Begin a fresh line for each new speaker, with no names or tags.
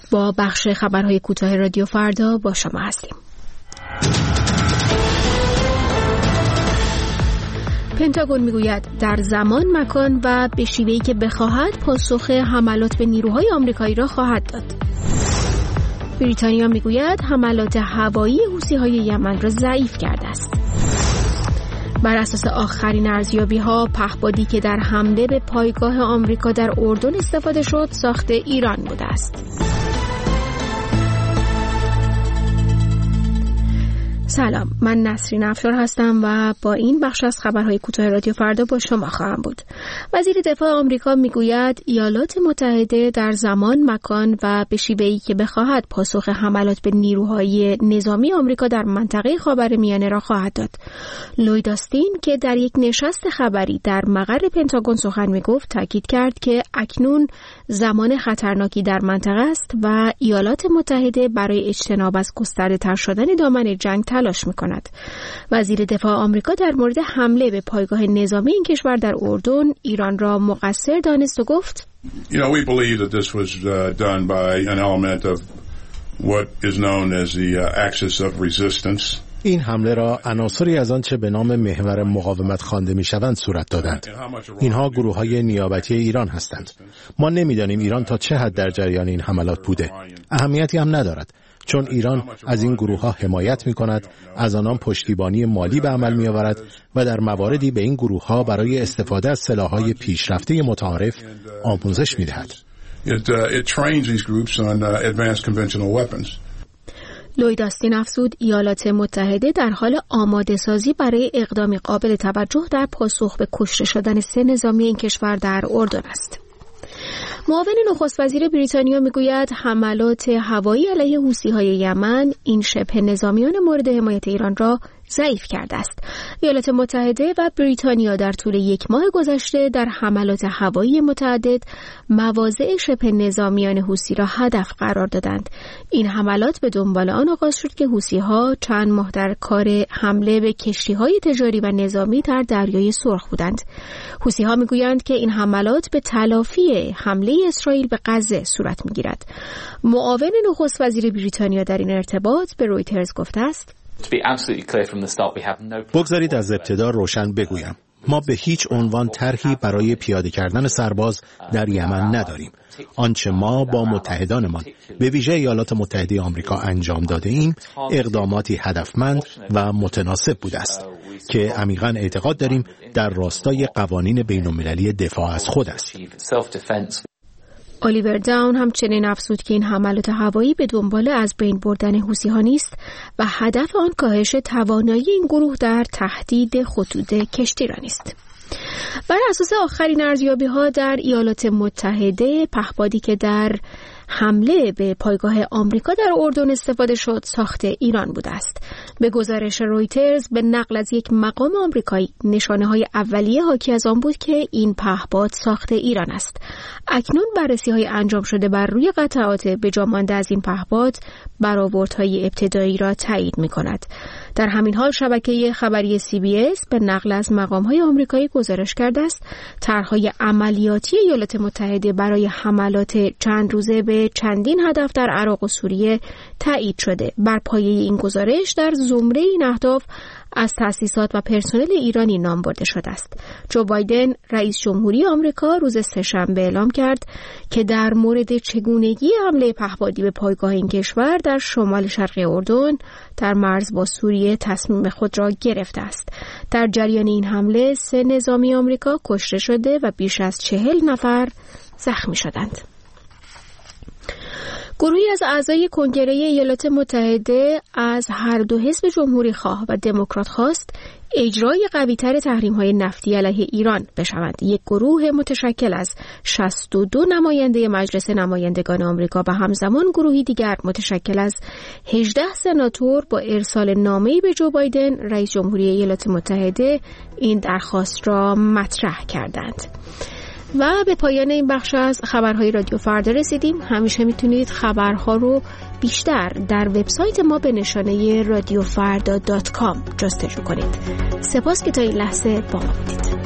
با بخش خبرهای کوتاه رادیو فردا با شما هستیم. پنتاگون میگوید در زمان، مکان و به شیوهی که بخواهد پاسخ حملات به نیروهای آمریکایی را خواهد داد. بریتانیا میگوید حملات هوایی حوثی‌های یمن را ضعیف کرده است. بر اساس آخرین ارزیابی‌ها، پهپادی که در حمله به پایگاه آمریکا در اردن استفاده شد ساخت ایران بوده است. سلام، من نسرین افشار هستم و با این بخش از خبرهای کوتاه رادیو فردا با شما خواهم بود. وزیر دفاع آمریکا میگوید ایالات متحده در زمان، مکان و به شیوهی که بخواهد پاسخ حملات به نیروهای نظامی آمریکا در منطقه خاورمیانه را خواهد داد. لوید آستین که در یک نشست خبری در مقر پنتاگون سخن میگفت، تاکید کرد که اکنون زمان خطرناکی در منطقه است و ایالات متحده برای اجتناب از گسترده‌تر شدن دامن جنگ تلاش می‌کند. وزیر دفاع آمریکا در مورد حمله به پایگاه نظامی این کشور در اردن ایران را مقصر دانست و گفت:
We believe that this was done by an element of what is known as the axis of resistance.
این حمله را عناصری از آنچه به نام محور مقاومت خوانده می‌شوند صورت دادند. اینها گروه‌های نیابتی ایران هستند. ما نمی‌دانیم ایران تا چه حد در جریان این حملات بوده. اهمیتی هم ندارد، چون ایران از این گروه‌ها حمایت می‌کند، از آنان پشتیبانی مالی به عمل می‌آورد و در مواردی به این گروه‌ها برای استفاده از سلاح‌های پیشرفته متعارف آموزش می‌دهد.
It trains these groups on advanced conventional weapons.
لوید آستین افزود ایالات متحده در حال آماده سازی برای اقدامی قابل توجه در پاسخ به کشته شدن 3 نظامی این کشور در اردن است. معاون نخست وزیر بریتانیا میگوید حملات هوایی علیه حوثی‌های یمن این شبه نظامیان مورد حمایت ایران را ضعیف کرده است. ایالات متحده و بریتانیا در طول 1 ماه گذشته در حملات هوایی متعدد مواضع شبه نظامیان حوثی را هدف قرار دادند. این حملات به دنبال آن آغاز شد که حوثی‌ها چند ماه در کار حمله به کشتی‌های تجاری و نظامی در دریای سرخ بودند. حوثی‌ها میگویند که این حملات به تلافی حمله اسرائیل به غزه صورت می‌گیرد. معاون نخست وزیر بریتانیا در این ارتباط به رویترز گفته است:
بگذارید از ابتدا روشن بگویم، ما به هیچ عنوان طرحی برای پیاده کردن سرباز در یمن نداریم. آنچه ما با متحدانمان به ویژه ایالات متحده آمریکا انجام داده ایم اقداماتی هدفمند و متناسب بوده است که عمیقاً اعتقاد داریم در راستای قوانین بین‌المللی دفاع از خود است.
الیور داون همچنین افزود که این حملات هوایی به دنبال از بین بردن حوثی‌ها نیست و هدف آن کاهش توانایی این گروه در تهدید خطوط کشتیرانی است. بر اساس آخرین ارزیابی‌ها در ایالات متحده، پهپادی که در حمله به پایگاه آمریکا در اردن استفاده شد ساخت ایران بوده است. به گزارش رویترز به نقل از یک مقام آمریکایی، نشانه‌های اولیه حاکی از آن بود که این پهپاد ساخت ایران است. اکنون بررسی‌های انجام شده بر روی قطعات به جا مانده از این پهپاد برآوردهای ابتدایی را تایید می‌کند. در همین حال شبکه خبری CBS به نقل از مقام‌های آمریکایی گزارش کرده است طرح‌های عملیاتی ایالات متحده برای حملات چند روزه به چندین هدف در عراق و سوریه تایید شده. بر پایه این گزارش در زمره این اهداف از تأسیسات و پرسنل ایرانی نام برده شده است. جو بایدن رئیس جمهوری آمریکا روز سه‌شنبه اعلام کرد که در مورد چگونگی حمله پهپادی به پایگاه این کشور در شمال شرقی اردن در مرز با سوریه تصمیم خود را گرفته است. در جریان این حمله 3 نظامی آمریکا کشته شده و بیش از 40 نفر زخمی شدند. گروهی از اعضای کنگره ایالات متحده از هر دو حزب جمهوری خواه و دموکرات خواست اجرای قوی‌تر تحریم‌های نفتی علیه ایران بشوند. یک گروه متشکل از 62 نماینده مجلس نمایندگان آمریکا و همزمان گروهی دیگر متشکل از 18 سناتور با ارسال نامه‌ای به جو بایدن رئیس جمهوری ایالات متحده این درخواست را مطرح کردند. و به پایان این بخش از خبرهای رادیو فردا رسیدیم. همیشه میتونید خبرها رو بیشتر در وبسایت ما به نشانه radiofarda.com جستجو کنید. سپاس که تا این لحظه با ما بودید.